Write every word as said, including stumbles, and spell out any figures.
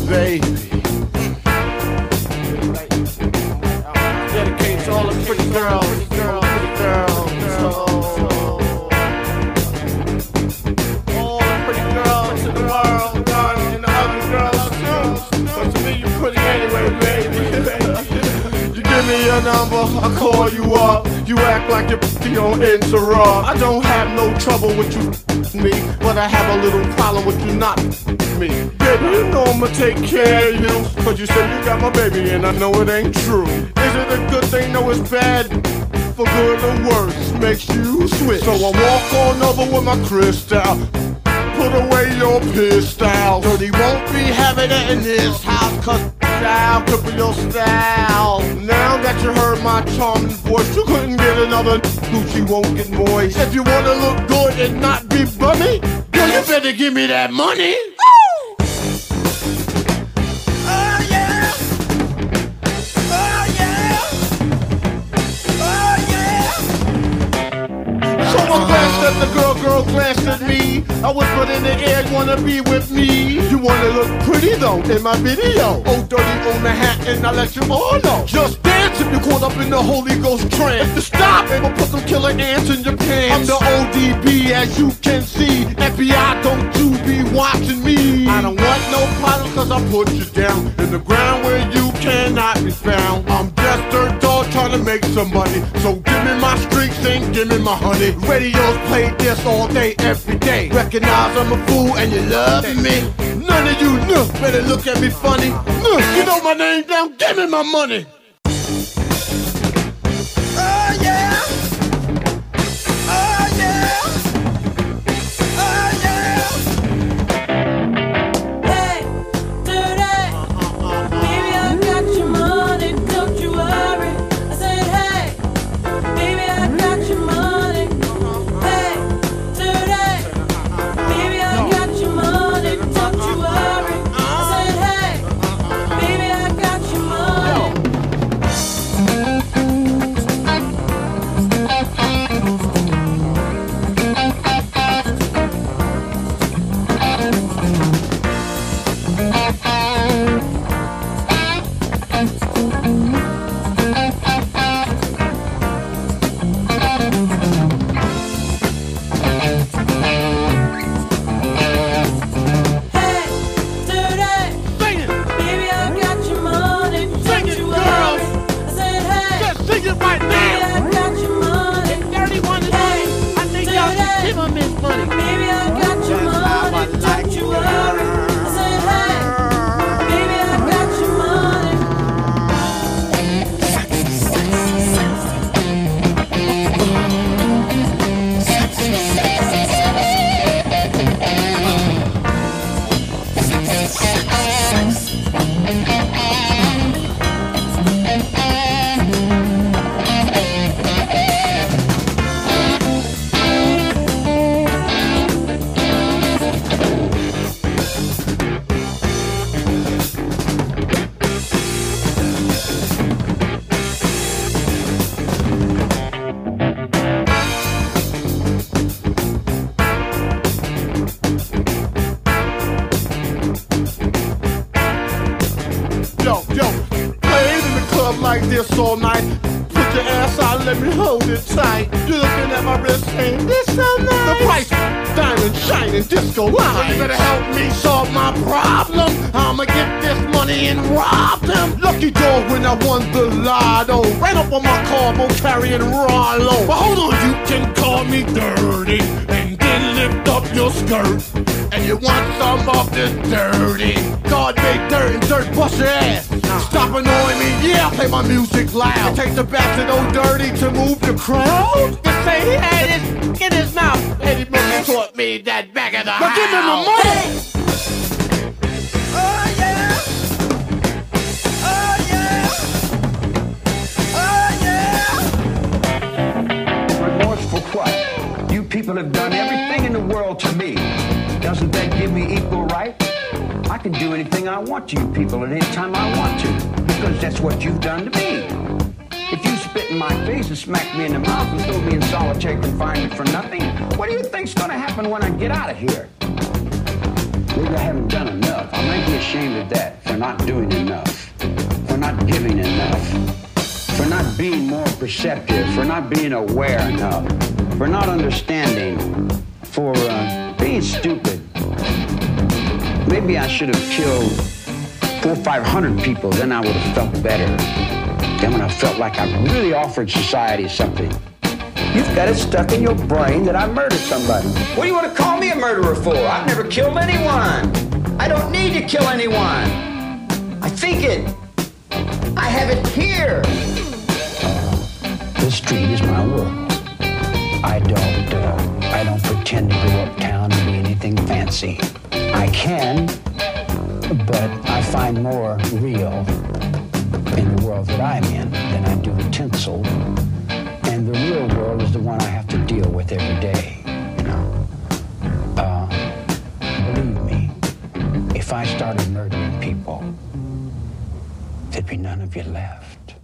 baby. Dedicate to all the pretty girls, pretty girls, pretty girls. All the pretty girls in the world, and the ugly girls too. But to me, you pretty anyway, baby. You give me your number, I call you up. You act like you're on interrupt. I don't have no trouble with you me, but I have a little problem with you not me. Baby, you know I'ma take care of you, cause you said you got my baby and I know it ain't true. Is it a good thing? No, it's bad. For good or worse, makes you switch. So I walk on over with my crystal. Put away your pistol. Dirty won't be having it in this house, cause style could be your style. Now that you heard my charming voice, you couldn't get another Gucci won't get moist. If you wanna look good and not be bummy, girl, you better give me that money. That the girl, girl glanced at me. I whispered in the air, you wanna be with me. You wanna look pretty though in my video. Oh, dirty on the hat and I let you all know. Just dance if you're caught up in the Holy Ghost trance. If you stop, it will put some killer ants in your pants. I'm the O D B as you can see. F B I, don't you be watching me. I don't want no problem cause I put you down in the ground where you cannot be found. I'm just dirt dog trying to make some money. So give me my streaks and give me my honey. Radios play this all day, every day. Recognize I'm a fool and you love me. None of you know, better look at me funny. Look, you know my name down, give me my money. Oh yeah. Oh yeah. Oh yeah. Hey, dirty. Baby, I got your money, don't you worry. I said, hey, baby, I got your money. Hey, dirty. Baby, I got your money, don't you worry. I said, hey, baby, I got your money. Like this all night. Put your ass out, let me hold it tight. You're looking at my wrist saying, this so nice. The price, diamond, shining, disco line. You better help me solve my problem. I'ma get this money and rob them. Lucky dog when I won the lotto. Ran up on my car, both carrying Rollo. But hold on, you can call me dirty and then lift up your skirt. And you want some of this dirty. God made dirt and dirt bust your ass. Stop annoying me, yeah, play my music loud. It takes the bastard old dirty to move the crowd. Just say he had it in his mouth. Eddie Murphy taught me that back of the house. But give him the money! Oh yeah! Oh yeah! Oh yeah! Remorse for what? You people have done everything in the world to me. Doesn't that give me equal right? I can do anything I want to you people at any time I want to, because that's what you've done to me. If you spit in my face and smack me in the mouth and throw me in solitary confinement for nothing, what do you think's going to happen when I get out of here? Maybe I haven't done enough. I might be ashamed of that. for not doing enough, for not giving enough, for not being more perceptive, for not being aware enough, for not understanding, for uh, being stupid. Maybe I should have killed four or five hundred people, then I would have felt better. Then when I felt like I really offered society something. You've got it stuck in your brain that I murdered somebody. What do you want to call me a murderer for? I've never killed anyone. I don't need to kill anyone. I think it. I have it here. This street is my world. I don't, uh, I don't pretend to go uptown and be anything fancy. I can, but I find more real in the world that I'm in than I do the tinsel. And the real world is the one I have to deal with every day, you know. Uh, believe me, if I started murdering people, there'd be none of you left.